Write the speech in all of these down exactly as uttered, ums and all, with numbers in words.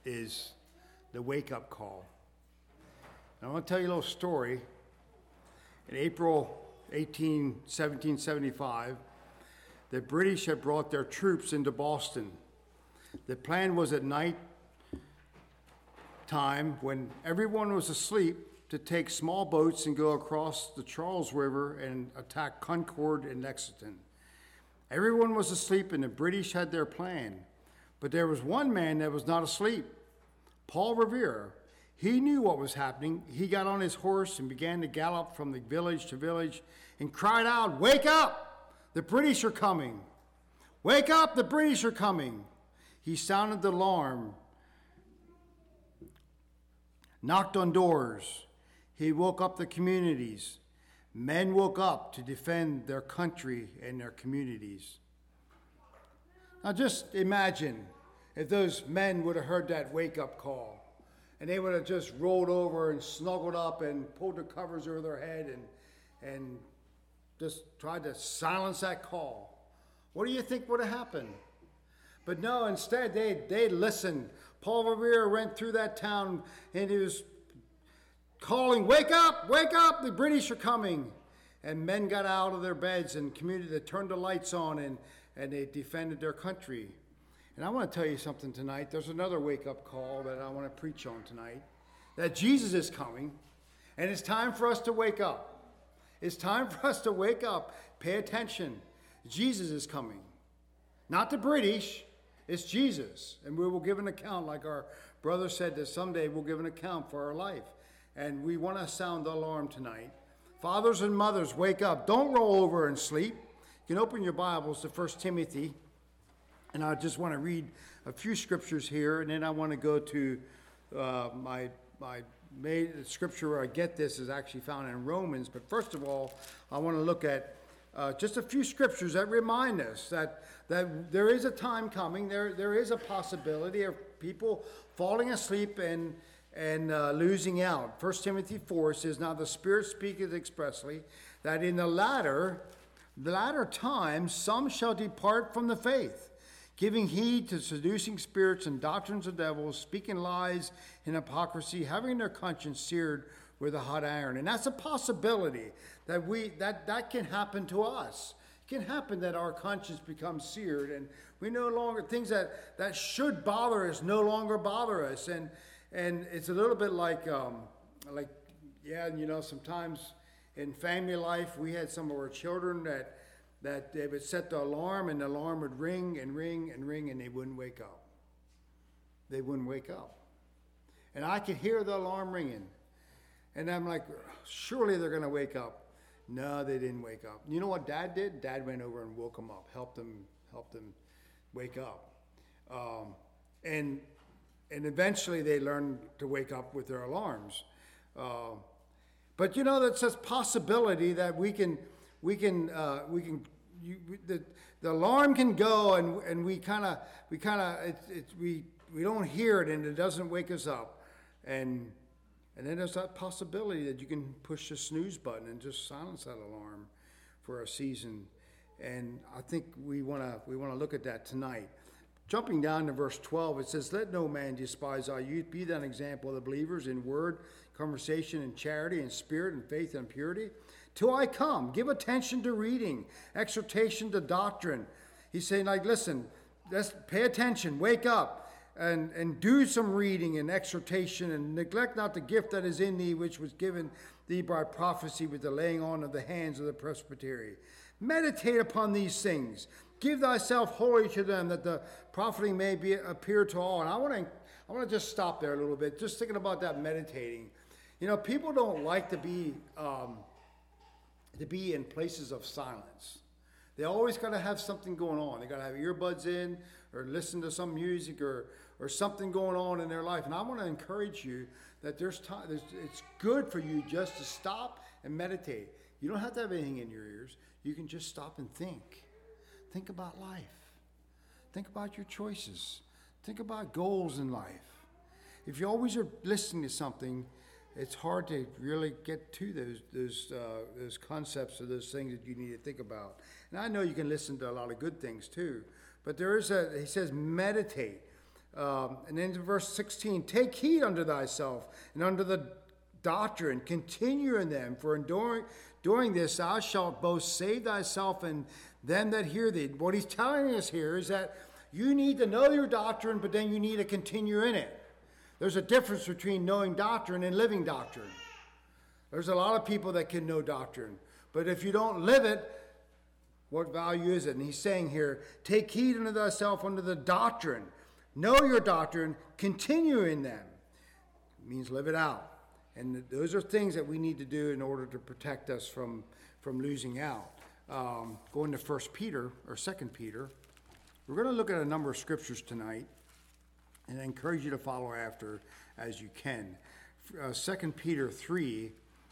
is the wake-up call. And I want to tell you a little story. In April seventeen seventy-five, the British had brought their troops into Boston. The plan was at night time, when everyone was asleep, to take small boats and go across the Charles River and attack Concord and Lexington. Everyone was asleep and the British had their plan. But there was one man that was not asleep, Paul Revere. He knew what was happening. He got on his horse and began to gallop from the village to village and cried out, "Wake up! The British are coming! Wake up! The British are coming!" He sounded the alarm, knocked on doors. He woke up the communities. Men woke up to defend their country and their communities. Now just imagine if those men would have heard that wake-up call and they would have just rolled over and snuggled up and pulled the covers over their head and, and just tried to silence that call. What do you think would have happened? But no, instead they, they listened. Paul Revere went through that town and he was calling, "Wake up, wake up, the British are coming." And men got out of their beds and community, they turned the lights on and, and they defended their country. And I want to tell you something tonight. There's another wake-up call that I want to preach on tonight, that Jesus is coming, and it's time for us to wake up. It's time for us to wake up. Pay attention. Jesus is coming. Not the British, it's Jesus. And we will give an account, like our brother said, that someday we'll give an account for our life. And we want to sound the alarm tonight. Fathers and mothers, wake up. Don't roll over and sleep. You can open your Bibles to First Timothy. And I just want to read a few scriptures here. And then I want to go to uh, my, my main scripture where I get this is actually found in Romans. But first of all, I want to look at uh, just a few scriptures that remind us that, that there is a time coming. There, there is a possibility of people falling asleep and and uh, losing out. First Timothy four says, "Now the Spirit speaketh expressly, that in the latter, the latter times some shall depart from the faith, giving heed to seducing spirits and doctrines of devils, speaking lies in hypocrisy, having their conscience seared with a hot iron." And that's a possibility that we that, that can happen to us. It can happen that our conscience becomes seared and we no longer, things that, that should bother us no longer bother us. And And it's a little bit like, um, like, yeah, you know, sometimes in family life, we had some of our children that, that they would set the alarm and the alarm would ring and ring and ring and they wouldn't wake up. They wouldn't wake up. And I could hear the alarm ringing. And I'm like, surely they're going to wake up. No, they didn't wake up. You know what Dad did? Dad went over and woke them up, helped them, helped them wake up. Um, and... And eventually they learn to wake up with their alarms. Uh, but you know, that's a possibility that we can, we can, uh, we can, you, the, the alarm can go and, and we kind of, we kind of, it, it, we, we don't hear it and it doesn't wake us up. And, and then there's that possibility that you can push the snooze button and just silence that alarm for a season. And I think we want to, we want to look at that tonight. Jumping down to verse twelve, it says, "Let no man despise our youth. Be thou an example of the believers in word, conversation, and charity, and spirit, and faith, and purity. Till I come, give attention to reading, exhortation to doctrine." He's saying, like, listen, let's pay attention, wake up, and, and do some reading and exhortation, and neglect not the gift that is in thee, which was given thee by prophecy with the laying on of the hands of the presbytery. Meditate upon these things. Give thyself wholly to them, that the profiting may be appear to all. And I want to I want to just stop there a little bit, just thinking about that meditating. You know, people don't like to be um, to be in places of silence. They always got to have something going on. They got to have earbuds in or listen to some music or or something going on in their life. And I want to encourage you that there's time. There's, it's good for you just to stop and meditate. You don't have to have anything in your ears. You can just stop and think. Think about life. Think about your choices. Think about goals in life. If you always are listening to something, it's hard to really get to those those uh, those concepts or those things that you need to think about. And I know you can listen to a lot of good things too, but there is a, he says, meditate. Um, and then in verse sixteen, take heed unto thyself and unto the doctrine, continue in them, for in doing, doing this thou shalt both save thyself and them that hear thee. What he's telling us here is that you need to know your doctrine, but then you need to continue in it. There's a difference between knowing doctrine and living doctrine. There's a lot of people that can know doctrine, but if you don't live it, what value is it? And he's saying here, take heed unto thyself unto the doctrine. Know your doctrine, continue in them. It means live it out. And those are things that we need to do in order to protect us from, from losing out. Um, going to First Peter, or Second Peter, we're going to look at a number of scriptures tonight, and I encourage you to follow after as you can. Uh, Second Peter three,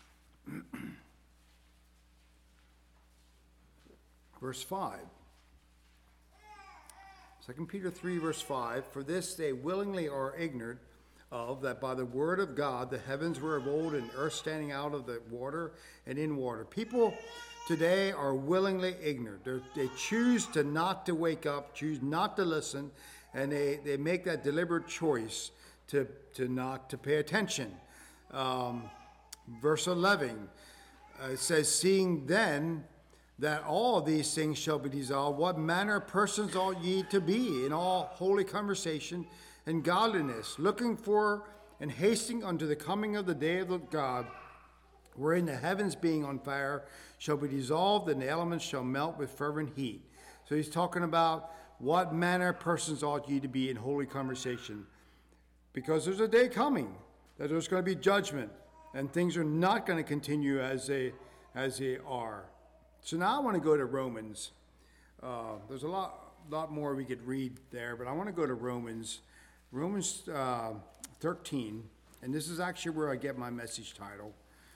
verse five. Second Peter three, verse five, for this they willingly are ignorant of, that by the word of God the heavens were of old, and earth standing out of the water and in water. People today are willingly ignorant. They're, they choose to not to wake up, choose not to listen, and they, they make that deliberate choice to, to not to pay attention. Um, verse eleven, uh, it says, seeing then that all these things shall be dissolved, what manner of persons ought ye to be in all holy conversation and godliness, looking for and hasting unto the coming of the day of the God, wherein the heavens being on fire shall be dissolved, and the elements shall melt with fervent heat. So he's talking about what manner of persons ought ye to be in holy conversation, because there's a day coming that there's going to be judgment, and things are not going to continue as they as they are. So now I want to go to Romans. Uh, there's a lot, lot more we could read there, but I want to go to Romans, Romans uh, thirteen, and this is actually where I get my message title.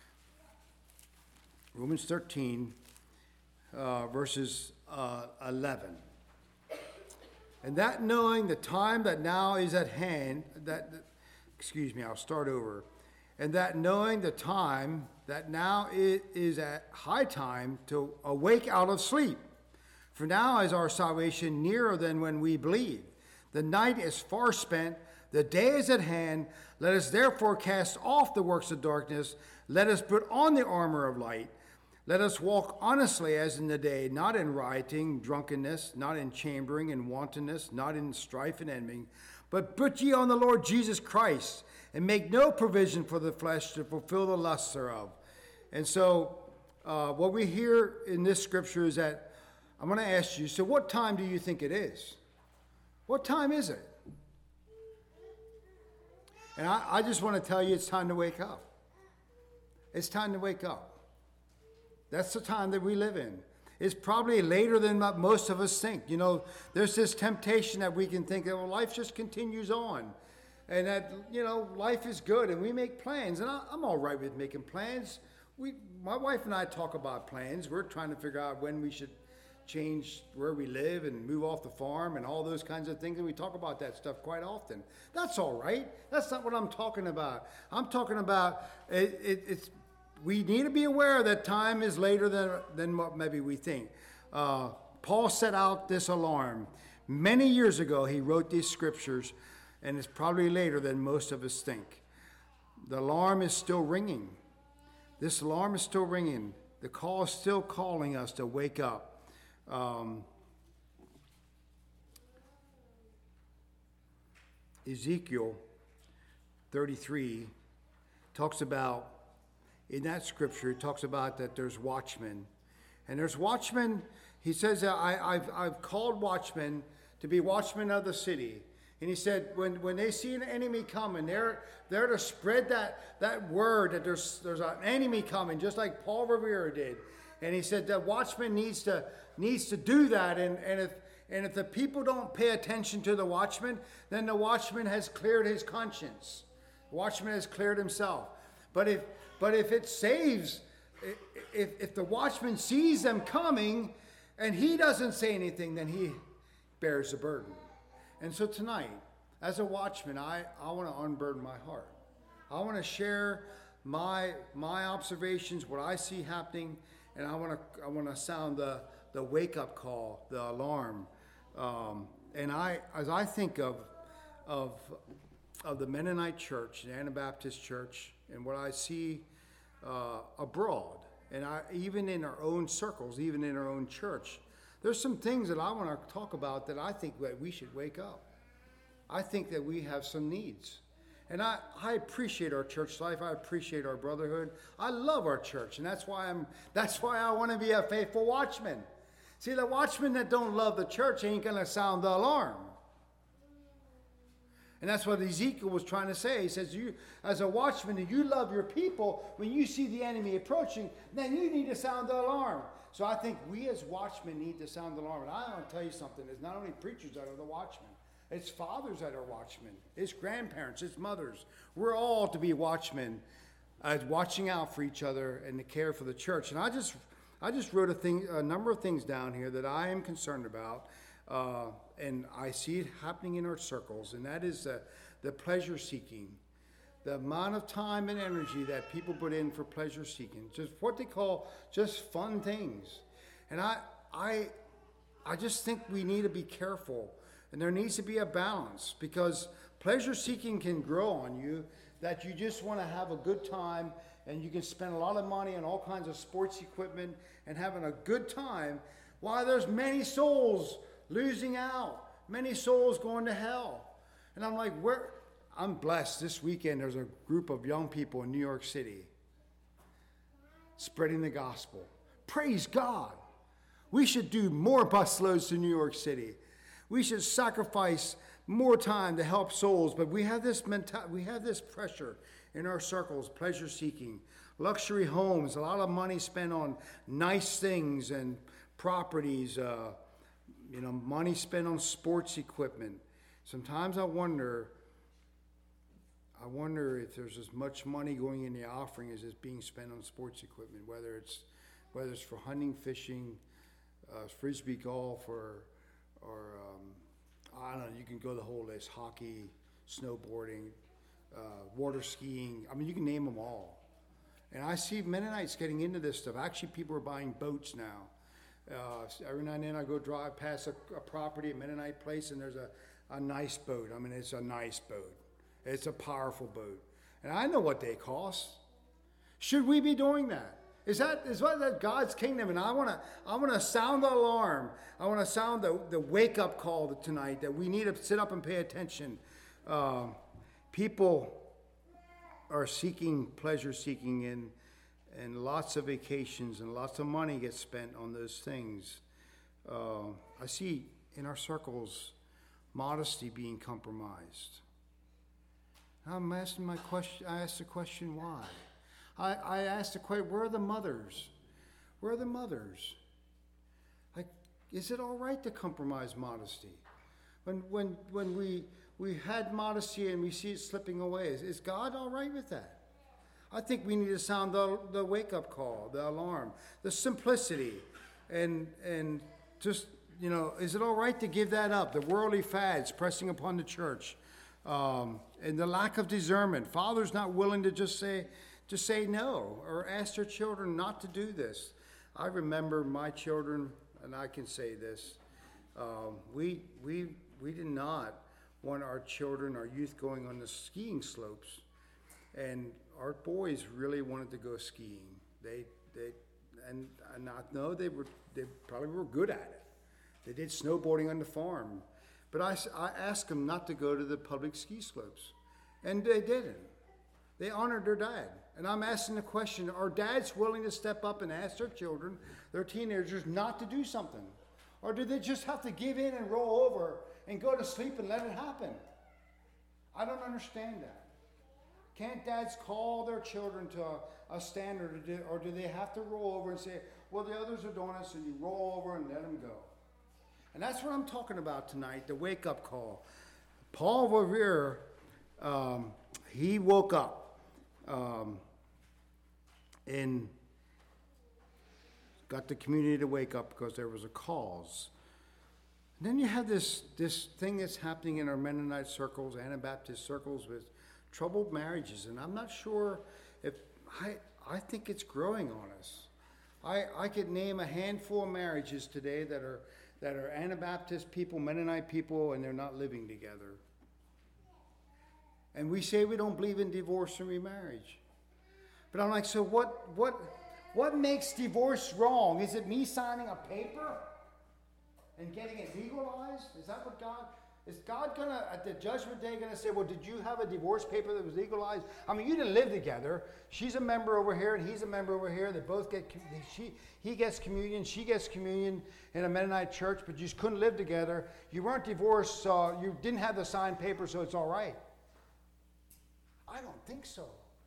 Romans thirteen, uh, verses uh, eleven. And that knowing the time that now is at hand, that, that, excuse me, I'll start over. And that knowing the time that now it is at high time to awake out of sleep. For now is our salvation nearer than when we believed. The night is far spent, the day is at hand. Let us therefore cast off the works of darkness. Let us put on the armor of light. Let us walk honestly as in the day, not in rioting, drunkenness, not in chambering and wantonness, not in strife and envying, but put ye on the Lord Jesus Christ, and make no provision for the flesh to fulfill the lusts thereof. And so uh, what we hear in this scripture is that, I'm going to ask you, so what time do you think it is? What time is it? And I, I just want to tell you it's time to wake up. It's time to wake up. That's the time that we live in. It's probably later than what most of us think. You know, there's this temptation that we can think that, well, life just continues on. And that, you know, life is good and we make plans. And I, I'm all right with making plans. We, my wife and I talk about plans. We're trying to figure out when we should change where we live and move off the farm and all those kinds of things. And we talk about that stuff quite often. That's all right. That's not what I'm talking about. I'm talking about it, it, it's, we need to be aware that time is later than, than what maybe we think. Uh, Paul set out this alarm. Many years ago, he wrote these scriptures, and it's probably later than most of us think. The alarm is still ringing. This alarm is still ringing. The call is still calling us to wake up. Um, Ezekiel thirty-three talks about, in that scripture, it talks about that there's watchmen. And there's watchmen, he says, that I, I've, I've called watchmen to be watchmen of the city. And he said, when, when they see an enemy coming, they're, they're to spread that, that word that there's, there's an enemy coming, just like Paul Revere did. And he said that watchman needs to, needs to do that. And, and, if, and if the people don't pay attention to the watchman, then the watchman has cleared his conscience. The watchman has cleared himself. But if But if it saves, if, if the watchman sees them coming and he doesn't say anything, then he bears the burden. And so tonight, as a watchman, I, I want to unburden my heart. I want to share my my observations, what I see happening, and I want to I want to sound the, the wake-up call, the alarm. Um, and I, as I think of of, of the Mennonite church, the Anabaptist church, and what I see uh, abroad, and I, even in our own circles, even in our own church, there's some things that I want to talk about that I think that we should wake up. I think that we have some needs. And I, I appreciate our church life. I appreciate our brotherhood. I love our church, and that's why I'm that's why I want to be a faithful watchman. See, the watchmen that don't love the church ain't gonna sound the alarm. And that's what Ezekiel was trying to say. He says, you, as a watchman, if you love your people, when you see the enemy approaching, then you need to sound the alarm. So I think we as watchmen need to sound the alarm. And I want to tell you something. It's not only preachers that are the watchmen. It's fathers that are watchmen. It's grandparents. It's mothers. We're all to be watchmen, uh, watching out for each other and to care for the church. And I just, I just wrote a thing, a number of things down here that I am concerned about, uh, and I see it happening in our circles. And that is uh, the pleasure seeking, the amount of time and energy that people put in for pleasure seeking, just what they call just fun things. And I, I, I just think we need to be careful. And there needs to be a balance, because pleasure seeking can grow on you, that you just want to have a good time and you can spend a lot of money on all kinds of sports equipment and having a good time, while there's many souls losing out, many souls going to hell. And I'm like, where? I'm blessed. This weekend there's a group of young people in New York City spreading the gospel. Praise God. We should do more busloads to New York City. We should sacrifice more time to help souls, but we have this menta- we have this pressure in our circles, pleasure seeking, luxury homes, a lot of money spent on nice things and properties, uh, you know, money spent on sports equipment. Sometimes I wonder, I wonder if there's as much money going in the offering as is being spent on sports equipment, whether it's whether it's for hunting, fishing, uh, frisbee golf, or or um, I don't know, you can go the whole list, hockey, snowboarding, uh, water skiing. I mean, you can name them all. And I see Mennonites getting into this stuff. Actually, people are buying boats now. Uh, every now and then I go drive past a, a property, a Mennonite place, and there's a, a nice boat. I mean, it's a nice boat. It's a powerful boat. And I know what they cost. Should we be doing that? Is that is what that God's kingdom? And I want to I want to sound the alarm. I want to sound the, the wake up call tonight that we need to sit up and pay attention. Uh, people are seeking pleasure seeking, and and lots of vacations and lots of money gets spent on those things. Uh, I see in our circles modesty being compromised. I'm asking my question. I asked the question, why? I, I asked the question, where are the mothers? Where are the mothers? Like, is it all right to compromise modesty? When when when we we had modesty and we see it slipping away, is, is God all right with that? I think we need to sound the, the wake-up call, the alarm, the simplicity, and and just, you know, is it all right to give that up? The worldly fads pressing upon the church, um, and the lack of discernment. Fathers not willing to just say, to say no, or ask their children not to do this. I remember my children, and I can say this, um, we we we did not want our children, our youth, going on the skiing slopes, and our boys really wanted to go skiing. They they and and I know they were they probably were good at it. They did snowboarding on the farm, but I I asked them not to go to the public ski slopes, and they didn't. They honored their dad. And I'm asking the question, are dads willing to step up and ask their children, their teenagers, not to do something? Or do they just have to give in and roll over and go to sleep and let it happen? I don't understand that. Can't dads call their children to a, a standard, or do they have to roll over and say, well, the others are doing it, so you roll over and let them go? And that's what I'm talking about tonight, the wake-up call. Paul Revere, um, he woke up. Um, and got the community to wake up because there was a cause. And then you have this this thing that's happening in our Mennonite circles, Anabaptist circles, with troubled marriages. And I'm not sure if, I I think it's growing on us. I, I could name a handful of marriages today that are that are Anabaptist people, Mennonite people, and they're not living together. And we say we don't believe in divorce and remarriage. But I'm like, so what, what, what makes divorce wrong? Is it me signing a paper and getting it legalized? Is that what God... Is God going to, at the judgment day, going to say, well, did you have a divorce paper that was legalized? I mean, you didn't live together. She's a member over here, and he's a member over here. They both get, she, he gets communion, she gets communion in a Mennonite church, but you just couldn't live together. You weren't divorced, so you didn't have the signed paper, so it's all right. I don't think so.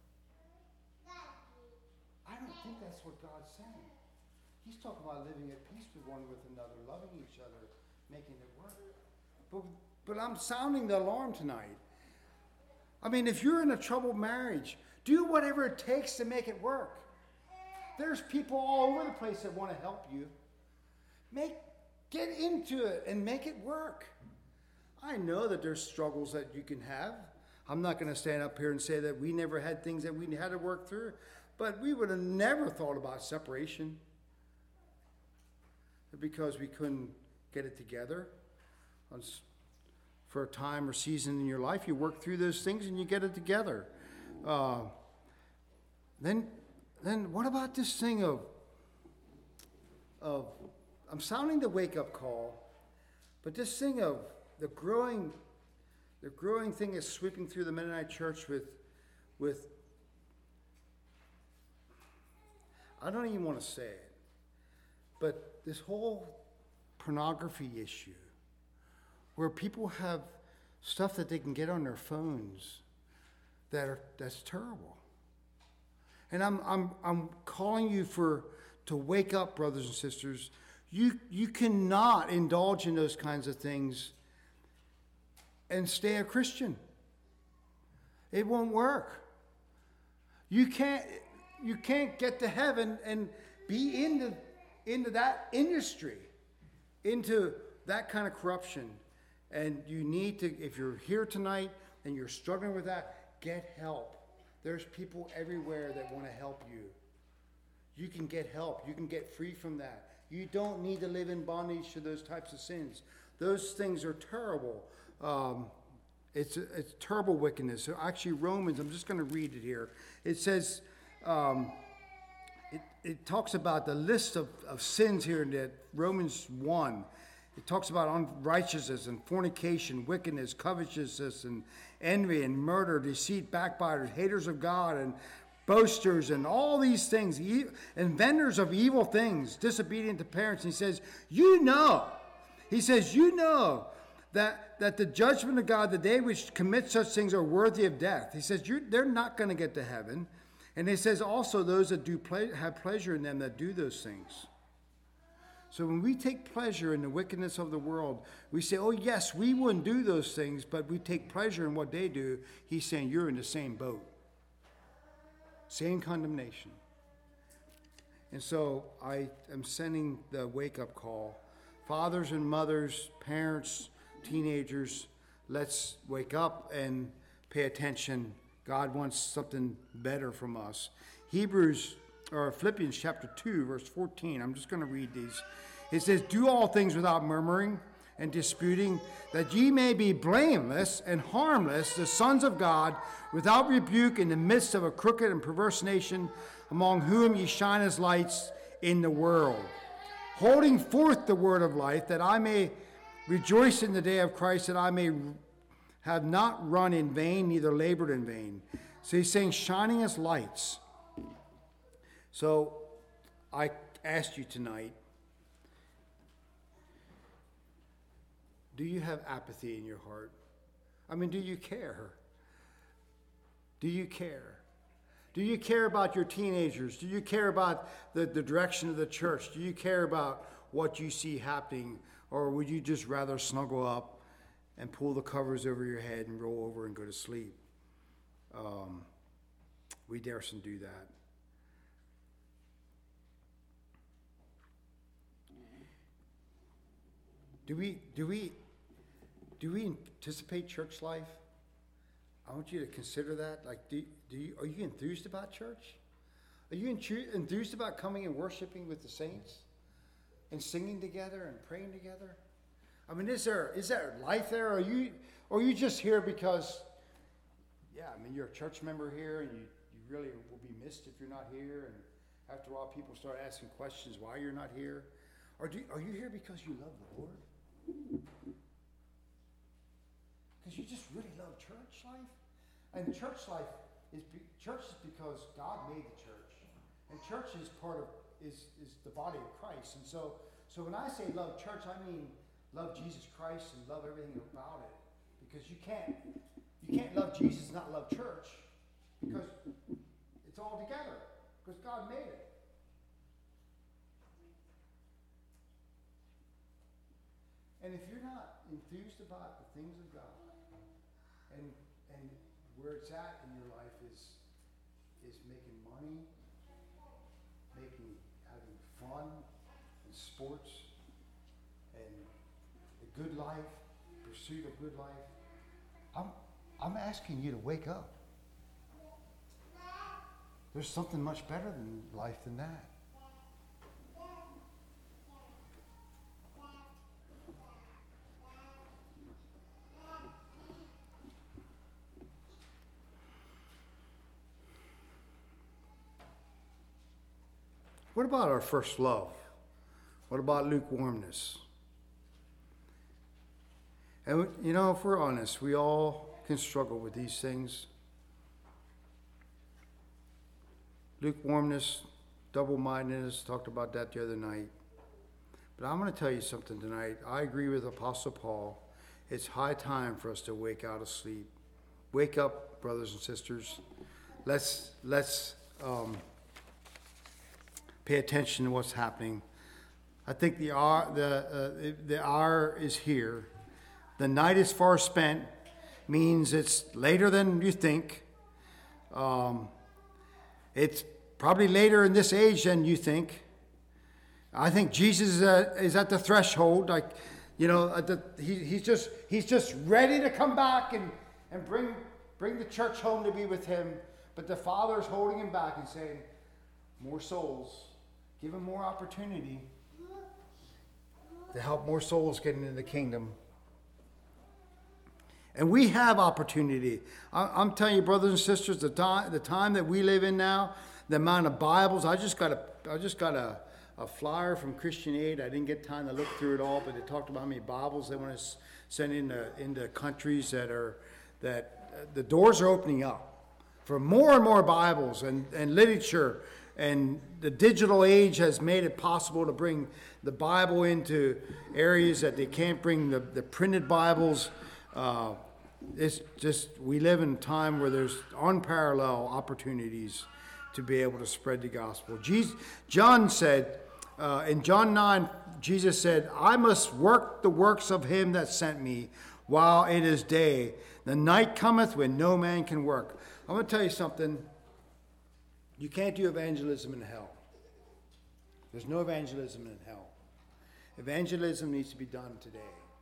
I don't think that's what God's saying. He's talking about living at peace with one with another, loving each other, making it work. But But I'm sounding the alarm tonight. I mean, if you're in a troubled marriage, do whatever it takes to make it work. There's people all over the place that want to help you. Make, get into it and make it work. I know that there's struggles that you can have. I'm not going to stand up here and say that we never had things that we had to work through, but we would have never thought about separation because we couldn't get it together. For a time or season in your life, you work through those things and you get it together. Uh, then, then what about this thing of, of, I'm sounding the wake-up call, but this thing of the growing, the growing thing is sweeping through the Mennonite church with, with, I don't even want to say it, but this whole pornography issue, where people have stuff that they can get on their phones that are that's terrible. And I'm I'm I'm calling you for to wake up, brothers and sisters. You you cannot indulge in those kinds of things and stay a Christian. It won't work. You can't you can't get to heaven and be into into that industry, into that kind of corruption. And you need to, if you're here tonight and you're struggling with that, get help. There's people everywhere that want to help you. You can get help. You can get free from that. You don't need to live in bondage to those types of sins. Those things are terrible. Um, it's, it's terrible wickedness. So actually, Romans, I'm just going to read it here. It says, um, it, it talks about the list of, of sins here in that Romans one. It talks about unrighteousness and fornication, wickedness, covetousness, and envy, and murder, deceit, backbiters, haters of God, and boasters, and all these things, inventors of evil things, disobedient to parents. And he says, you know, he says, you know that, that the judgment of God, the day which commit such things are worthy of death. He says, you're, they're not going to get to heaven. And he says also those that do ple- have pleasure in them that do those things. So when we take pleasure in the wickedness of the world, we say, oh yes, we wouldn't do those things, but we take pleasure in what they do. He's saying you're in the same boat. Same condemnation. And so I am sending the wake-up call. Fathers and mothers, parents, teenagers, let's wake up and pay attention. God wants something better from us. Hebrews or Philippians chapter two, verse fourteen. I'm just going to read these. It says, do all things without murmuring and disputing, that ye may be blameless and harmless, the sons of God, without rebuke in the midst of a crooked and perverse nation, among whom ye shine as lights in the world, holding forth the word of life, that I may rejoice in the day of Christ, that I may have not run in vain, neither labored in vain. So he's saying shining as lights. So I asked you tonight, do you have apathy in your heart? I mean, do you care? Do you care? Do you care about your teenagers? Do you care about the, the direction of the church? Do you care about what you see happening? Or would you just rather snuggle up and pull the covers over your head and roll over and go to sleep? Um, we daresn't do that. Do we, do we, do we anticipate church life? I want you to consider that. Like, do, do you, are you enthused about church? Are you enthused about coming and worshiping with the saints and singing together and praying together? I mean, is there is there life there? Or are you or are you just here because and you're a church member here, and you, you really will be missed if you're not here, and after a while people start asking questions why you're not here. Or do, are you here because you love the Lord? Because you just really love church life? And church life is, be, church is because God made the church. And church is part of, is, is the body of Christ. And so, so when I say love church, I mean love Jesus Christ and love everything about it. Because you can't, you can't love Jesus and not love church. Because it's all together. Because God made it. And if you're not enthused about the things of God, and and where it's at in your life is is making money, making having fun and sports and a good life, pursuit of good life, I'm I'm asking you to wake up. There's something much better than life than that. What about our first love? What about lukewarmness? And, you know, if we're honest, we all can struggle with these things. Lukewarmness, double-mindedness, talked about that the other night. But I'm going to tell you something tonight. I agree with Apostle Paul. It's high time for us to wake out of sleep. Wake up, brothers and sisters. Let's, let's, um, pay attention to what's happening. I think the hour, the, uh, the hour is here. The night is far spent means it's later than you think. Um, it's probably later in this age than you think. I think Jesus is, uh, is at the threshold. Like, you know, at the, he, he's just he's just ready to come back and, and bring bring the church home to be with him. But the Father is holding him back and saying, more souls. Give him more opportunity to help more souls get into the kingdom. And we have opportunity. I'm telling you, brothers and sisters, the time, the time that we live in now, the amount of Bibles. I just got a, I just got a, a flyer from Christian Aid. I didn't get time to look through it all, but they talked about how many Bibles they want to send into into countries that are that uh, the doors are opening up for more and more Bibles and, and literature. And the digital age has made it possible to bring the Bible into areas that they can't bring the, the printed Bibles. Uh, it's just, we live in a time where there's unparalleled opportunities to be able to spread the gospel. Jesus, John said, uh, in John nine, Jesus said, I must work the works of him that sent me while it is day. The night cometh when no man can work. I'm going to tell you something. You can't do evangelism in hell. There's no evangelism in hell. Evangelism needs to be done today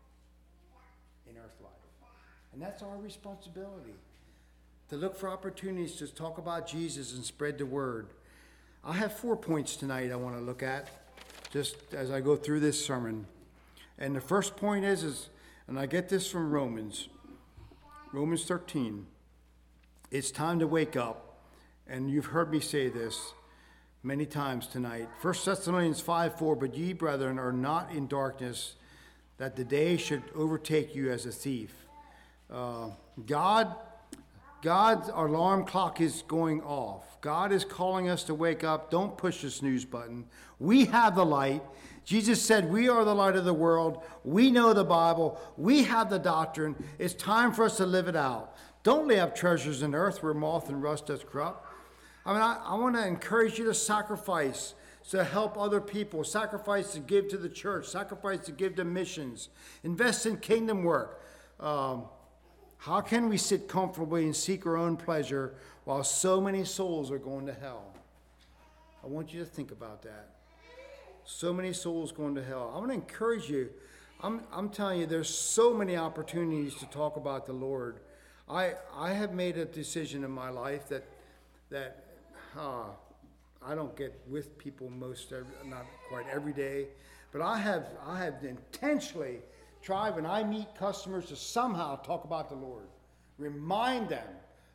in earth life. And that's our responsibility, to look for opportunities to talk about Jesus and spread the word. I have four points tonight I want to look at just as I go through this sermon. And the first point is, is and I get this from Romans, Romans thirteen. It's time to wake up. And you've heard me say this many times tonight. First Thessalonians five four, but ye, brethren, are not in darkness, that the day should overtake you as a thief. Uh, God, God's alarm clock is going off. God is calling us to wake up. Don't push the snooze button. We have the light. Jesus said, we are the light of the world. We know the Bible. We have the doctrine. It's time for us to live it out. Don't lay up treasures in earth where moth and rust does corrupt. I mean, I, I want to encourage you to sacrifice to help other people, sacrifice to give to the church, sacrifice to give to missions, invest in kingdom work. Um, how can we sit comfortably and seek our own pleasure while so many souls are going to hell? I want you to think about that. So many souls going to hell. I want to encourage you. I'm, I'm telling you, there's so many opportunities to talk about the Lord. I, I have made a decision in my life that that uh, I don't get with people most, every, not quite every day, but I have I have intentionally tried when I meet customers to somehow talk about the Lord, remind them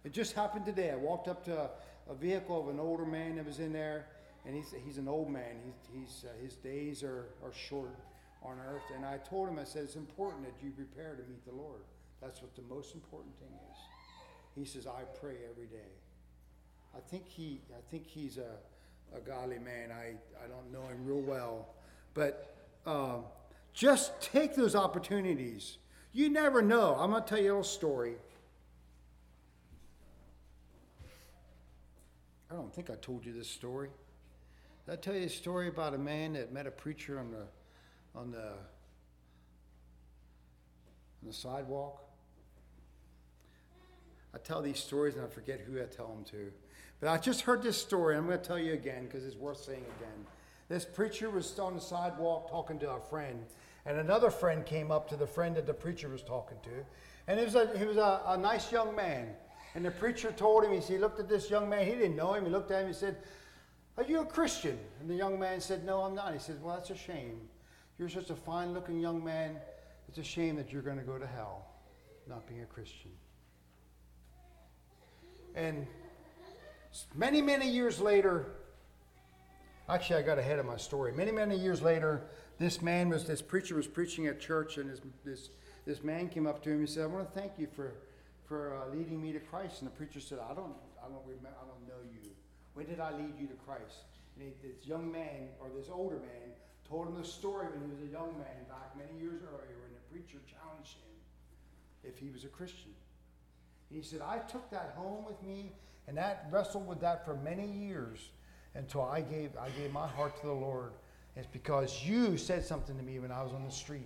It just happened today. I walked up to a, a vehicle of an older man that was in there, and he's he's an old man. He's he's uh, his days are, are short on earth. And I told him, I said, it's important that you prepare to meet the Lord. That's what the most important thing is. He says, I pray every day. I think he I think he's a, a godly man. I, I don't know him real well. But um, just take those opportunities. You never know. I'm going to tell you a little story. I don't think I told you this story. Did I tell you a story about a man that met a preacher on the on the on the sidewalk? I tell these stories and I forget who I tell them to. But I just heard this story. I'm going to tell you again because it's worth saying again. This preacher was on the sidewalk talking to a friend, and another friend came up to the friend that the preacher was talking to, and he was a, he was a, a nice young man. And the preacher told him, he, he looked at this young man, he didn't know him, he looked at him, he said, are you a Christian? And the young man said, no, I'm not. He said, well, that's a shame. You're such a fine-looking young man. It's a shame that you're going to go to hell, not being a Christian. And many, many years later, actually I got ahead of my story. Many, many years later, this man was, this preacher was preaching at church, and this this, this man came up to him and said, I want to thank you for for uh, leading me to Christ. And the preacher said, I don't, I don't remember, I don't know you. When did I lead you to Christ? And he, this young man, or this older man, told him the story when he was a young man back many years earlier, when the preacher challenged him if he was a Christian. And he said, I took that home with me, and that wrestled with that for many years until I gave, I gave my heart to the Lord. And it's because you said something to me when I was on the street.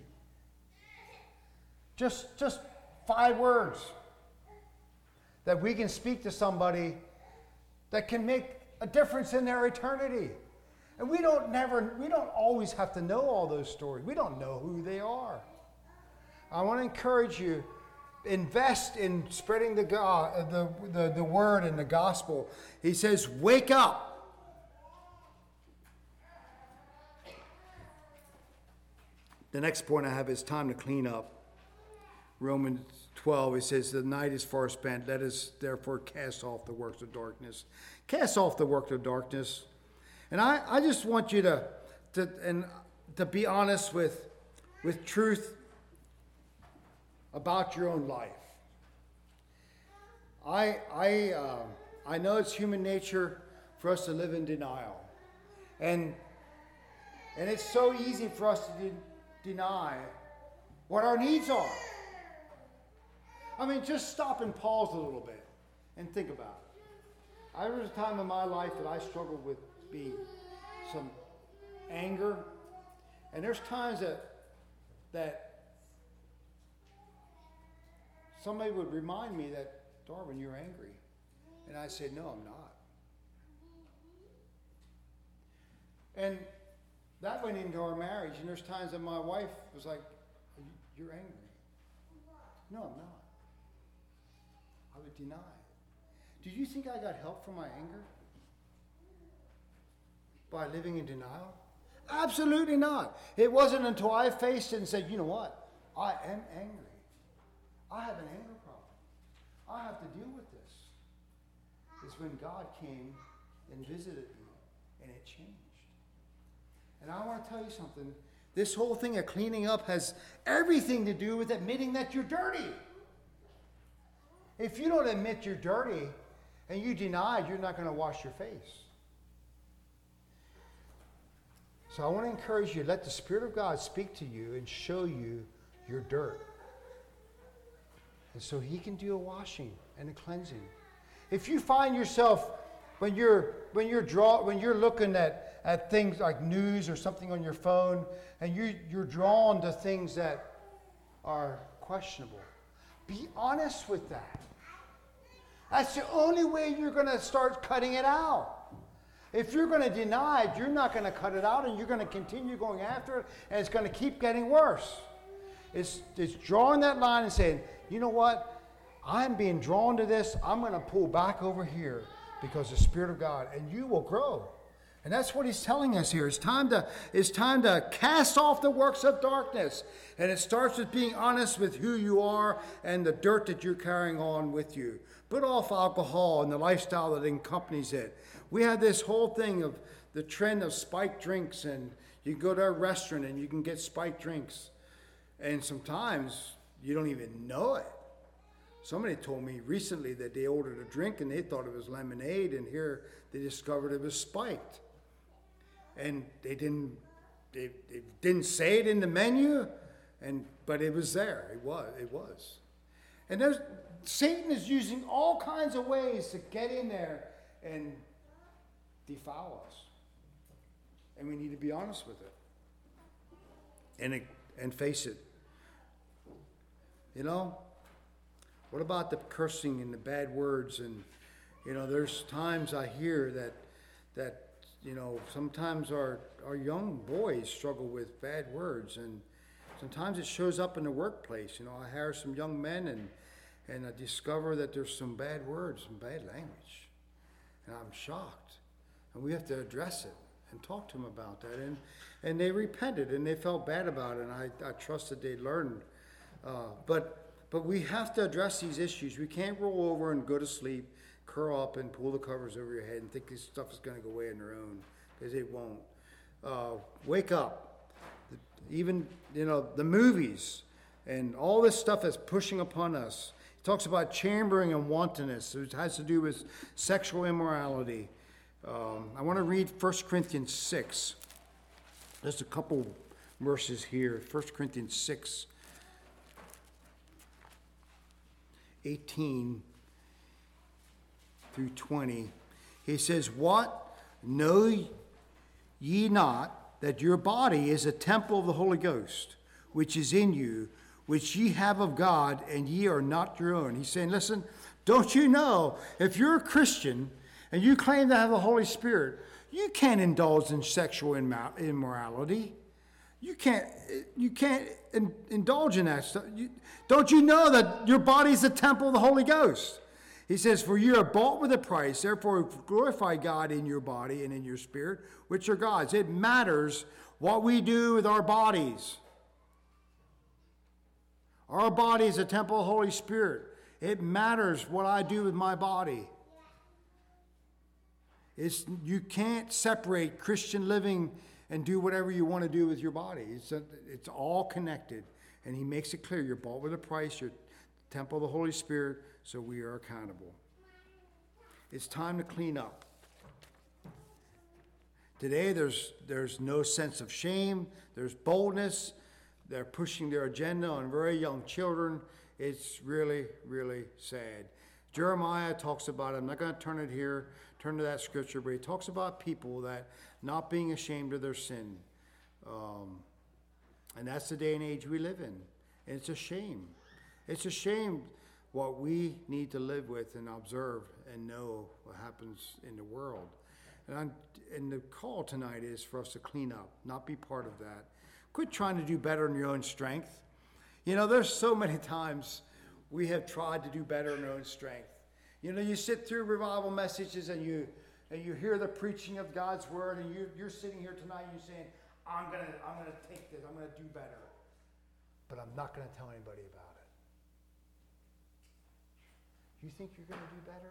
Just, just five words that we can speak to somebody that can make a difference in their eternity. And we don't never, we don't always have to know all those stories. We don't know who they are. I want to encourage you, invest in spreading the, God, the, the, the word and the gospel. He says, wake up. The next point I have is time to clean up. Romans twelve, it says, the night is far spent. Let us therefore cast off the works of darkness. Cast off the works of darkness. And I, I just want you to, to, and to be honest with, with truth about your own life. I, I, uh, I know it's human nature for us to live in denial. And, and it's so easy for us to de- deny what our needs are. I mean, just stop and pause a little bit and think about it. There was a time in my life that I struggled with being some anger. And there's times that that somebody would remind me that, Darwin, you're angry. And I said, no, I'm not. And that went into our marriage. And there's times that my wife was like, you're angry. No, I'm not. I would deny it. Do you think I got help from my anger? By living in denial? Absolutely not. It wasn't until I faced it and said, you know what? I am angry. I have an anger problem. I have to deal with this. It's when God came and visited me and it changed. And I want to tell you something. This whole thing of cleaning up has everything to do with admitting that you're dirty. If you don't admit you're dirty and you deny it, you're not going to wash your face. So I want to encourage you, let the Spirit of God speak to you and show you your dirt. And so He can do a washing and a cleansing. If you find yourself, when you're when you're draw when you're looking at, at things like news or something on your phone, and you you're drawn to things that are questionable, be honest with that. That's the only way you're going to start cutting it out. If you're going to deny it, you're not going to cut it out, and you're going to continue going after it, and it's going to keep getting worse. It's, it's drawing that line and saying, you know what? I'm being drawn to this. I'm going to pull back over here because the Spirit of God, and you will grow. And that's what He's telling us here. It's time to, it's time to cast off the works of darkness. And it starts with being honest with who you are and the dirt that you're carrying on with you. Put off alcohol and the lifestyle that accompanies it. We have this whole thing of the trend of spiked drinks, and you can go to a restaurant and you can get spiked drinks. And sometimes you don't even know it. Somebody told me recently that they ordered a drink and they thought it was lemonade, and here they discovered it was spiked. And they didn't they, they didn't say it in the menu, and but it was there. It was. It was. And there's Satan is using all kinds of ways to get in there and defile us. And we need to be honest with it. And it, and face it. You know, what about the cursing and the bad words? And, you know, there's times I hear that, that you know, sometimes our, our young boys struggle with bad words. And sometimes it shows up in the workplace. You know, I hire some young men, and and I discover that there's some bad words, some bad language. And I'm shocked. And we have to address it and talk to them about that. And and they repented, and they felt bad about it, and I, I trust that they learned. Uh, but but we have to address these issues. We can't roll over and go to sleep, curl up, and pull the covers over your head and think this stuff is going to go away on their own, because it won't. Uh, wake up. Even, you know, the movies and all this stuff is pushing upon us. It talks about chambering and wantonness. It has to do with sexual immorality. Um, I want to read First Corinthians six. There's a couple verses here. First Corinthians six, eighteen through twenty. He says, "What? Know ye not that your body is a temple of the Holy Ghost, which is in you, which ye have of God, and ye are not your own?" He's saying, listen, don't you know, if you're a Christian and you claim to have the Holy Spirit, you can't indulge in sexual immorality. You can't, you can't in, indulge in that stuff. You, don't you know that your body is a temple of the Holy Ghost? He says, "For you are bought with a price, therefore glorify God in your body and in your spirit, which are God's." It matters what we do with our bodies. Our body is a temple of the Holy Spirit. It matters what I do with my body. It's, you can't separate Christian living and do whatever you want to do with your body. It's, a, it's all connected. And he makes it clear, you're bought with a price, you're temple of the Holy Spirit, so we are accountable. It's time to clean up. Today, there's, there's no sense of shame. There's boldness. They're pushing their agenda on very young children. It's really, really sad. Jeremiah talks about it. I'm not going to turn it here, turn to that scripture, but he talks about people that not being ashamed of their sin. Um, and that's the day and age we live in. And it's a shame. It's a shame what we need to live with and observe and know what happens in the world. And, I'm, and the call tonight is for us to clean up, not be part of that. Quit trying to do better in your own strength. You know, there's so many times we have tried to do better in our own strength. You know, you sit through revival messages and you and you hear the preaching of God's word, and you, you're sitting here tonight and you're saying, I'm gonna, I'm gonna take this, I'm gonna do better. But I'm not gonna tell anybody about it. You think you're gonna do better?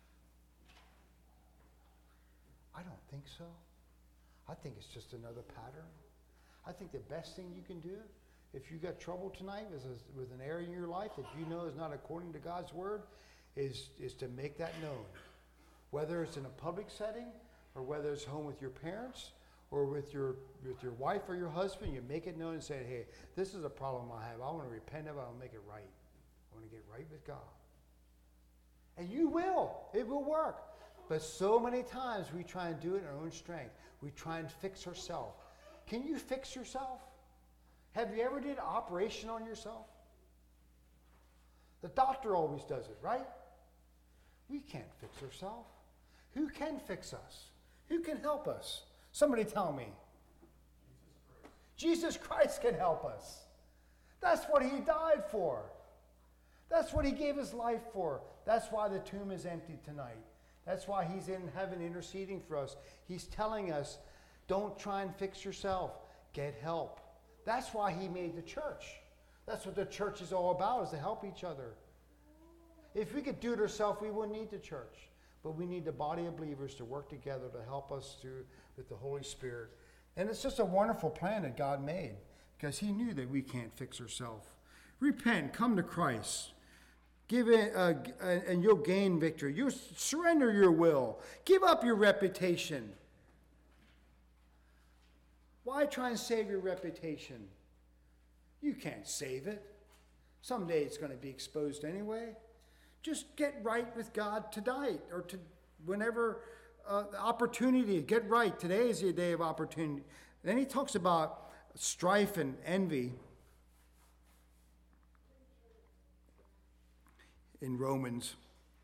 I don't think so. I think it's just another pattern. I think the best thing you can do, if you got trouble tonight with, a, with an area in your life that you know is not according to God's word, is, is to make that known. Whether it's in a public setting, or whether it's home with your parents, or with your with your wife or your husband, you make it known and say, hey, this is a problem I have. I want to repent of it. I want to make it right. I want to get right with God. And you will. It will work. But so many times we try and do it in our own strength. We try and fix ourselves. Can you fix yourself? Have you ever did an operation on yourself? The doctor always does it, right? We can't fix ourselves. Who can fix us? Who can help us? Somebody tell me. Jesus Christ. Jesus Christ can help us. That's what he died for. That's what he gave his life for. That's why the tomb is empty tonight. That's why he's in heaven interceding for us. He's telling us, don't try and fix yourself. Get help. That's why he made the church. That's what the church is all about, is to help each other. If we could do it ourselves, we wouldn't need the church. But we need the body of believers to work together to help us through with the Holy Spirit. And it's just a wonderful plan that God made because he knew that we can't fix ourselves. Repent, come to Christ. Give it, uh, and you'll gain victory. You surrender your will. Give up your reputation. Why try and save your reputation? You can't save it. Someday it's going to be exposed anyway. Just get right with God tonight or to whenever uh, the opportunity. Get right. Today is your day of opportunity. Then he talks about strife and envy in Romans.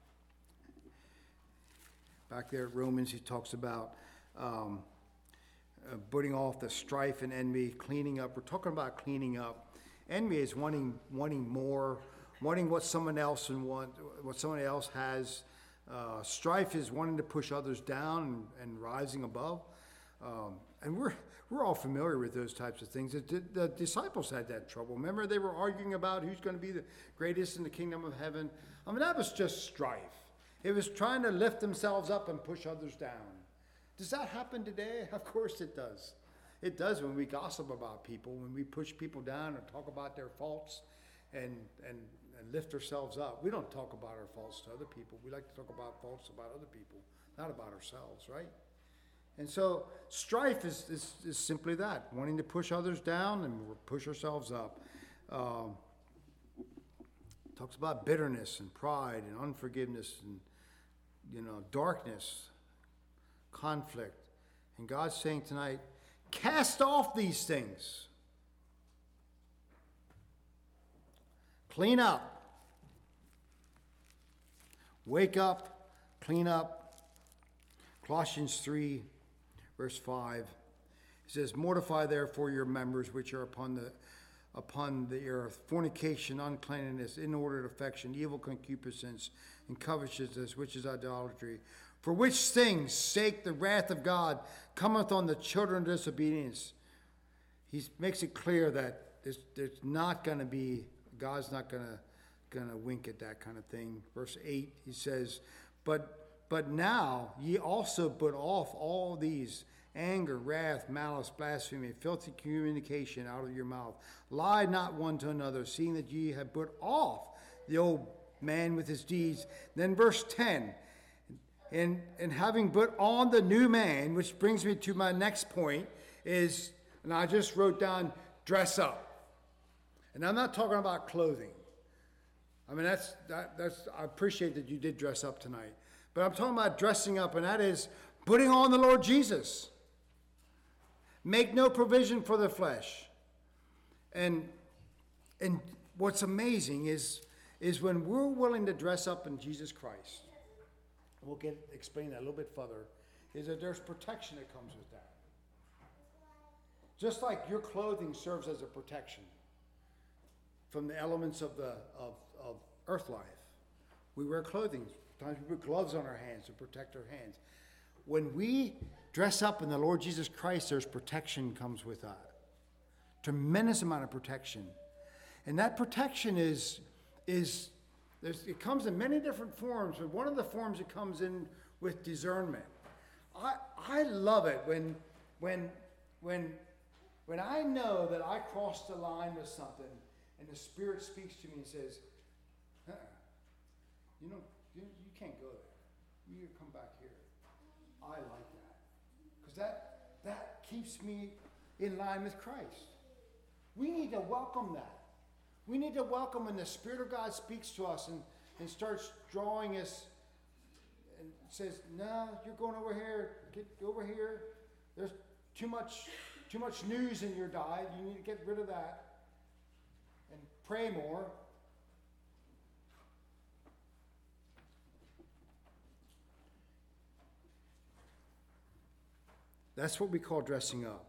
Back there at Romans, he talks about um, uh, putting off the strife and envy, cleaning up. We're talking about cleaning up. Envy is wanting wanting more, wanting what someone else and want what someone else has. Uh, strife is wanting to push others down and, and rising above. Um, and we're we're all familiar with those types of things. The, the disciples had that trouble. Remember, they were arguing about who's going to be the greatest in the kingdom of heaven. I mean, that was just strife. It was trying to lift themselves up and push others down. Does that happen today? Of course it does. It does when we gossip about people, when we push people down or talk about their faults and, and, and lift ourselves up. We don't talk about our faults to other people. We like to talk about faults about other people, not about ourselves, right? And so strife is, is, is simply that, wanting to push others down and push ourselves up. Um, talks about bitterness and pride and unforgiveness and, you know, darkness, conflict. And God's saying tonight, cast off these things. Clean up. Wake up. Clean up. Colossians three, verse five. It says, mortify therefore your members which are upon the upon the earth, fornication, uncleanness, inordinate affection, evil concupiscence, and covetousness, which is idolatry. For which things sake the wrath of God cometh on the children of disobedience. He makes it clear that there's, there's not going to be, God's not going to going to wink at that kind of thing. Verse eight, he says, but, but now ye also put off all these, anger, wrath, malice, blasphemy, filthy communication out of your mouth. Lie not one to another, seeing that ye have put off the old man with his deeds. Then verse ten, And, and having put on the new man, which brings me to my next point, is, and I just wrote down, dress up. And I'm not talking about clothing. I mean, that's, that, that's, I appreciate that you did dress up tonight. But I'm talking about dressing up, and that is putting on the Lord Jesus. Make no provision for the flesh. And, and what's amazing is, is when we're willing to dress up in Jesus Christ, we'll get explain that a little bit further, is that there's protection that comes with that. Just like your clothing serves as a protection from the elements of the of, of earth life. We wear clothing. Sometimes we put gloves on our hands to protect our hands. When we dress up in the Lord Jesus Christ, there's protection comes with that. Tremendous amount of protection. And that protection is is There's, it comes in many different forms, but one of the forms it comes in with discernment. I I love it when when when when I know that I crossed the line with something, and the Spirit speaks to me and says, uh-uh, "You know, you, you can't go there. You come back here." I like that because that that keeps me in line with Christ. We need to welcome that. We need to welcome when the Spirit of God speaks to us and, and starts drawing us and says, no, you're going over here, get over here. There's too much too much news in your diet. You need to get rid of that and pray more. That's what we call dressing up.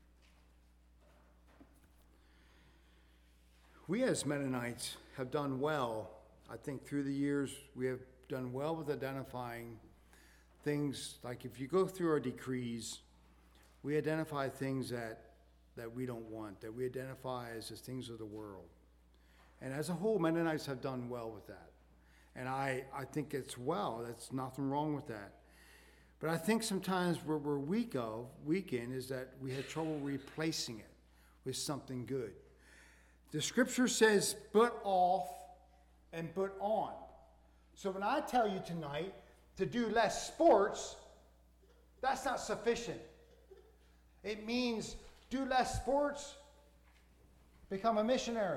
We as Mennonites have done well, I think through the years, we have done well with identifying things, like if you go through our decrees, we identify things that, that we don't want, that we identify as the things of the world. And as a whole, Mennonites have done well with that. And I, I think it's well. That's nothing wrong with that. But I think sometimes where we're weak of, weak in, is that we had trouble replacing it with something good. The scripture says, put off and put on. So when I tell you tonight to do less sports, that's not sufficient. It means do less sports, become a missionary.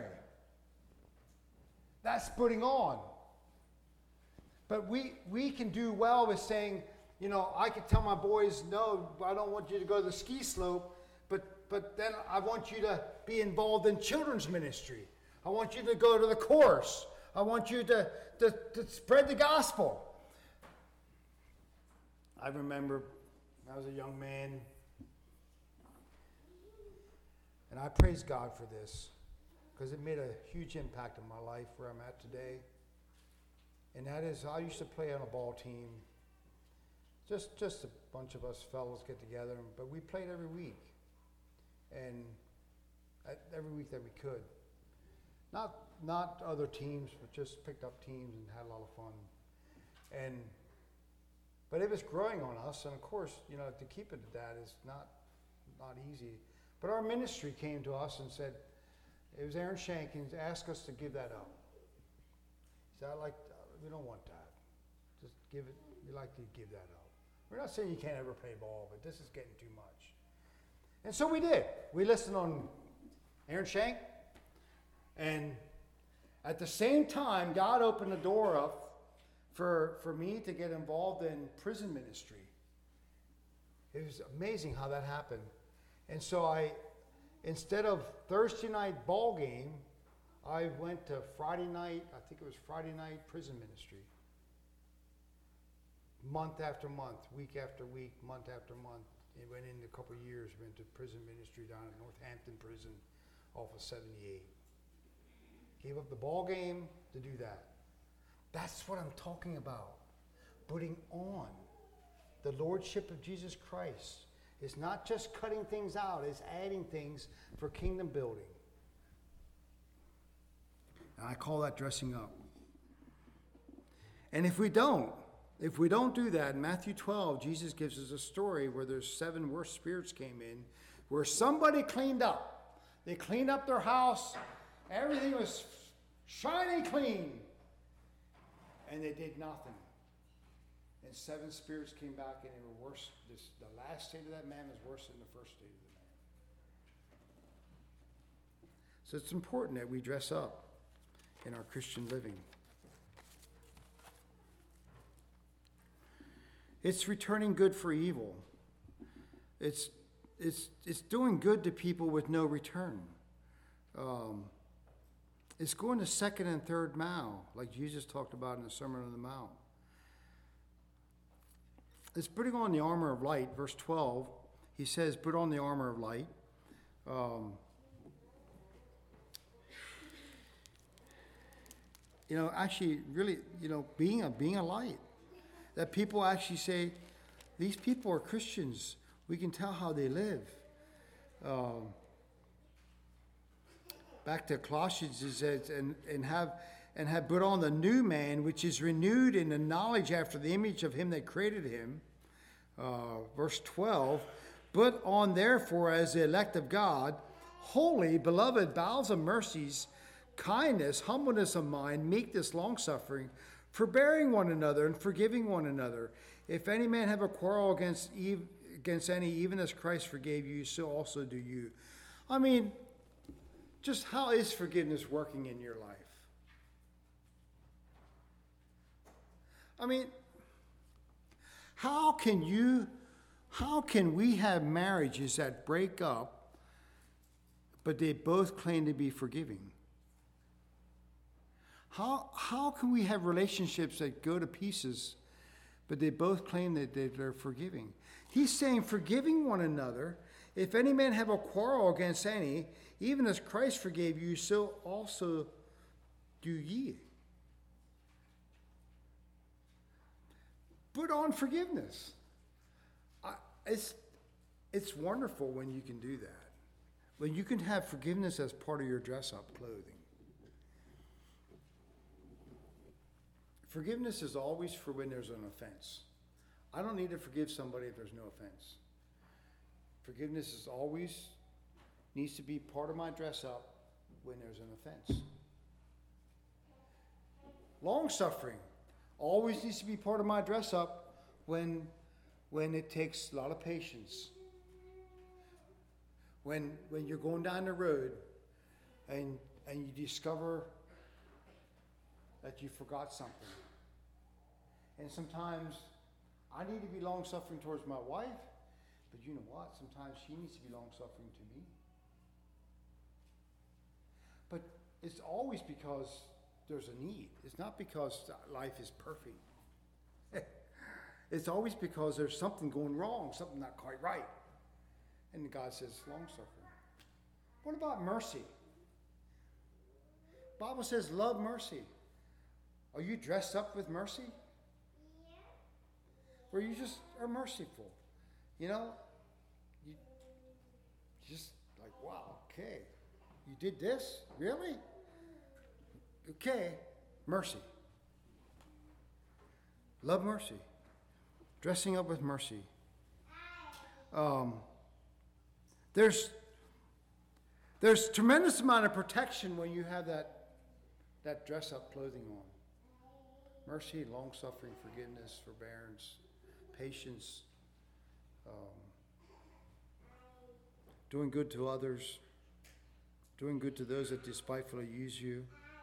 That's putting on. But we, we can do well with saying, you know, I could tell my boys, no, I don't want you to go to the ski slope, but, but then I want you to be involved in children's ministry. I want you to go to the course. I want you to, to, to spread the gospel. I remember I was a young man, and I praise God for this, because it made a huge impact in my life where I'm at today. And that is, I used to play on a ball team. Just just a bunch of us fellows get together, but we played every week. And every week that we could. Not not other teams, but just picked up teams and had a lot of fun. And but it was growing on us, and of course, you know, to keep it at that is not not easy. But our ministry came to us and said, it was Aaron Shankins asked us to give that up. He said, I like we don't want that. Just give it, we like to give that up. We're not saying you can't ever play ball, but this is getting too much. And so we did. We listened on Aaron Shank. And at the same time, God opened the door up for, for me to get involved in prison ministry. It was amazing how that happened. And so I, instead of Thursday night ball game, I went to Friday night, I think it was Friday night prison ministry. Month after month, week after week, month after month. It went in a couple of years, went to prison ministry down at Northampton Prison off of seventy-eight. Gave up the ball game to do that. That's what I'm talking about. Putting on the Lordship of Jesus Christ. It's not just cutting things out, it's adding things for kingdom building. And I call that dressing up. And if we don't, If we don't do that, in Matthew twelve, Jesus gives us a story where there's seven worse spirits came in, where somebody cleaned up. They cleaned up their house. Everything was shiny clean. And they did nothing. And seven spirits came back, and they were worse. This, the last state of that man was worse than the first state of the man. So it's important that we dress up in our Christian living. It's returning good for evil. It's it's it's doing good to people with no return. Um, it's going the second and third mile, like Jesus talked about in the Sermon on the Mount. It's putting on the armor of light. Verse twelve, he says, "Put on the armor of light." Um, you know, actually, really, you know, being a being a light. That people actually say, these people are Christians. We can tell how they live. Um, back to Colossians, it says, and, and have and have put on the new man, which is renewed in the knowledge after the image of him that created him. Uh, verse twelve, put on therefore as the elect of God, holy, beloved, bowels of mercies, kindness, humbleness of mind, meekness, longsuffering, forbearing one another and forgiving one another. If any man have a quarrel against Eve, against any, even as Christ forgave you, so also do you. I mean, just how is forgiveness working in your life? I mean, how can you, how can we have marriages that break up, but they both claim to be forgiving? How how can we have relationships that go to pieces, but they both claim that they're forgiving? He's saying, forgiving one another. If any man have a quarrel against any, even as Christ forgave you, so also do ye. Put on forgiveness. I, it's, it's wonderful when you can do that. When you can have forgiveness as part of your dress-up clothing. Forgiveness is always for when there's an offense. I don't need to forgive somebody if there's no offense. Forgiveness is always needs to be part of my dress up when there's an offense. Long suffering always needs to be part of my dress up when when it takes a lot of patience. When when you're going down the road and and you discover that you forgot something. And sometimes I need to be long suffering towards my wife, but you know what? Sometimes she needs to be long suffering to me. But it's always because there's a need. It's not because life is perfect. It's always because there's something going wrong, something not quite right. And God says, long suffering. What about mercy? The Bible says, love mercy. Are you dressed up with mercy? Where you just are merciful? You know, you just like, wow, okay. You did this? Really? Okay. Mercy. Love mercy. Dressing up with mercy. Um, there's there's tremendous amount of protection when you have that that dress up clothing on. Mercy, long suffering, forgiveness, forbearance, patience, um, doing good to others, doing good to those that despitefully use you.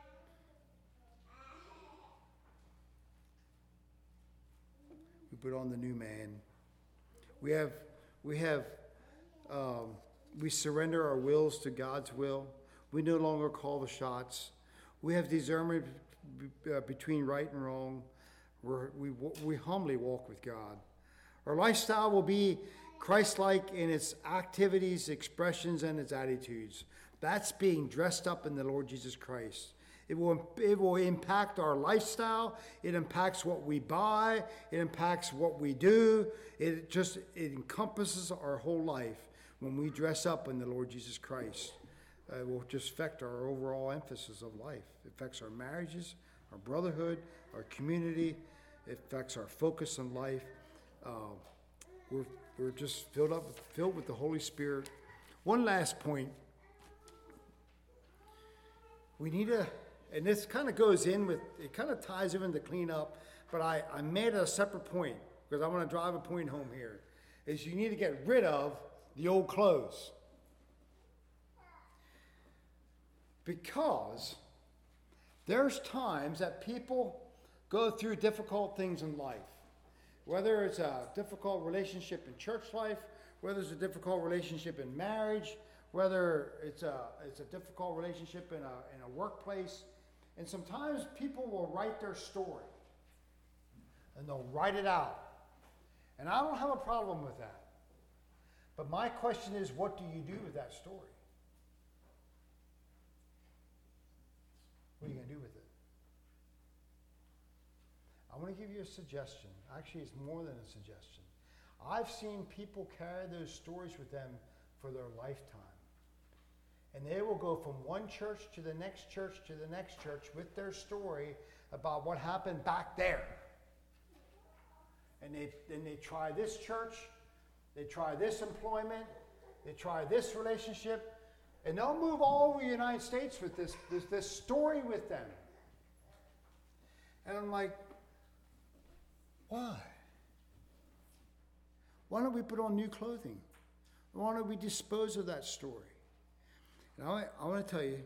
We put on the new man. We have, we have, um, we surrender our wills to God's will. We no longer call the shots. We have discernment uh, between right and wrong. We're, we we humbly walk with God. Our lifestyle will be Christ-like in its activities, expressions, and its attitudes. That's being dressed up in the Lord Jesus Christ. It will, it will impact our lifestyle. It impacts what we buy. It impacts what we do. It just it encompasses our whole life when we dress up in the Lord Jesus Christ. Uh, it will just affect our overall emphasis of life. It affects our marriages, our brotherhood, our community. It affects our focus on life. Uh, we're we're just filled up, filled with the Holy Spirit. One last point. We need to, and this kind of goes in with, it kind of ties in to clean up, but I, I made it a separate point because I want to drive a point home here, is you need to get rid of the old clothes. Because there's times that people go through difficult things in life. Whether it's a difficult relationship in church life, whether it's a difficult relationship in marriage, whether it's a it's a difficult relationship in a in a workplace. And sometimes people will write their story. And they'll write it out. And I don't have a problem with that. But my question is, what do you do with that story? What are you going to do with it? I want to give you a suggestion. Actually, it's more than a suggestion. I've seen people carry those stories with them for their lifetime. And they will go from one church to the next church to the next church with their story about what happened back there. And they, then they try this church, they try this employment, they try this relationship, and they'll move all over the United States with this, this, this story with them. And I'm like, why? Why don't we put on new clothing? Why don't we dispose of that story? And I, I want to tell you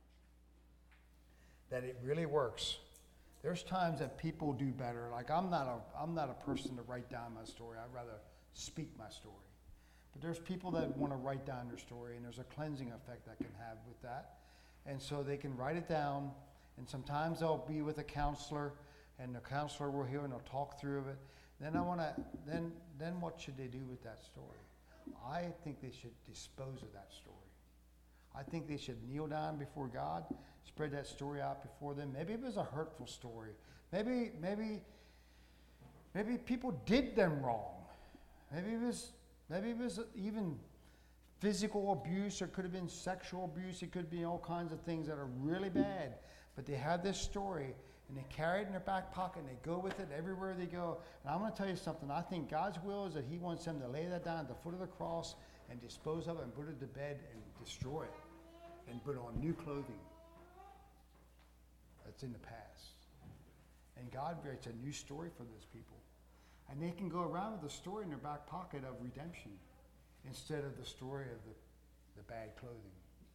that it really works. There's times that people do better. Like I'm not a I'm not a person to write down my story. I'd rather speak my story. But there's people that want to write down their story, and there's a cleansing effect that can have with that. And so they can write it down, and sometimes they'll be with a counselor, and the counselor will hear and they'll talk through it. Then I want to then then what should they do with that story? I think they should dispose of that story. I think they should kneel down before God, spread that story out before them. Maybe it was a hurtful story. Maybe, maybe, maybe people did them wrong. Maybe it was, maybe it was even physical abuse, or it could have been sexual abuse. It could be all kinds of things that are really bad. But they have this story, And they carry it in their back pocket and they go with it everywhere they go. And I'm going to tell you something. I think God's will is that he wants them to lay that down at the foot of the cross and dispose of it and put it to bed and destroy it and put on new clothing that's in the past. And God writes a new story for those people. And they can go around with a story in their back pocket of redemption instead of the story of the, the bad clothing.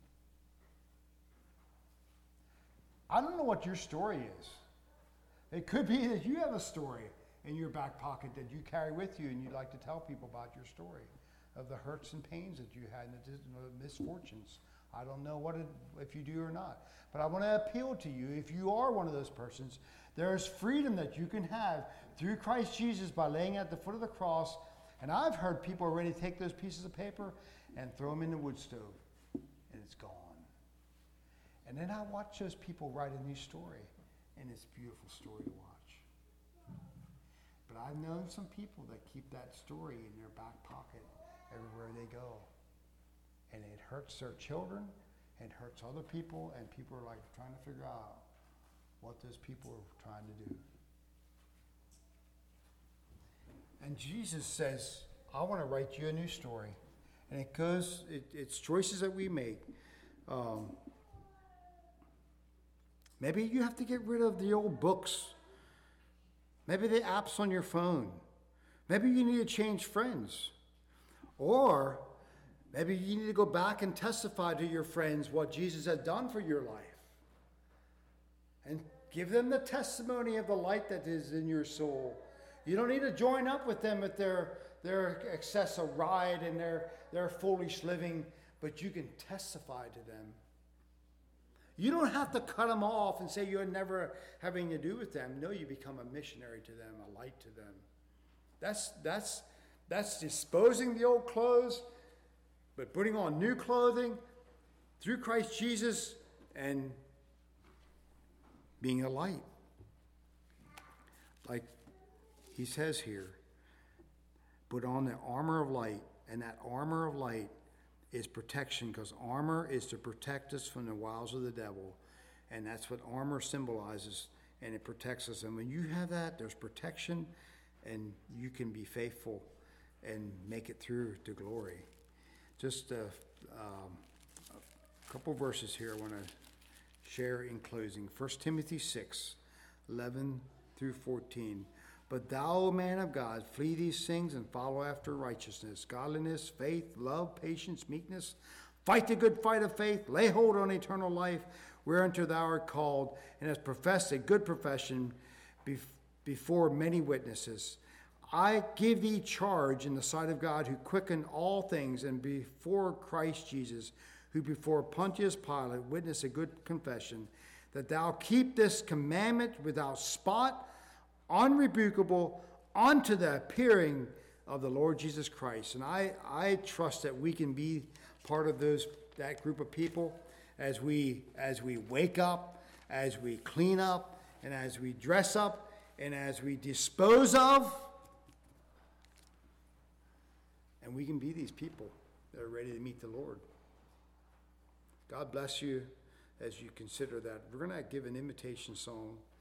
I don't know what your story is. It could be that you have a story in your back pocket that you carry with you and you'd like to tell people about your story of the hurts and pains that you had and the misfortunes. I don't know what it, if you do or not. But I want to appeal to you, if you are one of those persons, there is freedom that you can have through Christ Jesus by laying at the foot of the cross. And I've heard people already take those pieces of paper and throw them in the wood stove, and it's gone. And then I watch those people write a new story, and it's a beautiful story to watch. But I've known some people that keep that story in their back pocket everywhere they go. And it hurts their children, and hurts other people, and people are like trying to figure out what those people are trying to do. And Jesus says, I want to write you a new story. And it goes, it, it's choices that we make. Um, maybe you have to get rid of the old books. Maybe the apps on your phone. Maybe you need to change friends. Or maybe you need to go back and testify to your friends what Jesus has done for your life. And give them the testimony of the light that is in your soul. You don't need to join up with them at their, their excessive ride and their, their foolish living, but you can testify to them. You don't have to cut them off and say you're never having to do with them. No, you become a missionary to them, a light to them. That's, that's, that's disposing the old clothes, but putting on new clothing through Christ Jesus and being a light. Like he says here, put on the armor of light, and that armor of light is protection, because armor is to protect us from the wiles of the devil, and that's what armor symbolizes, and it protects us. And when you have that, there's protection, and you can be faithful and make it through to glory. Just uh, um, a couple verses here I want to share in closing. First Timothy six, eleven through fourteen. But thou, O man of God, flee these things and follow after righteousness, godliness, faith, love, patience, meekness. Fight the good fight of faith. Lay hold on eternal life, whereunto thou art called, and hast professed a good profession bef- before many witnesses. I give thee charge in the sight of God, who quickened all things, and before Christ Jesus, who before Pontius Pilate witnessed a good confession, that thou keep this commandment without spot, unrebukable, unto the appearing of the Lord Jesus Christ. And I, I trust that we can be part of those that group of people as we as we wake up, as we clean up, and as we dress up, and as we dispose of. And we can be these people that are ready to meet the Lord. God bless you as you consider that. We're going to give an invitation song.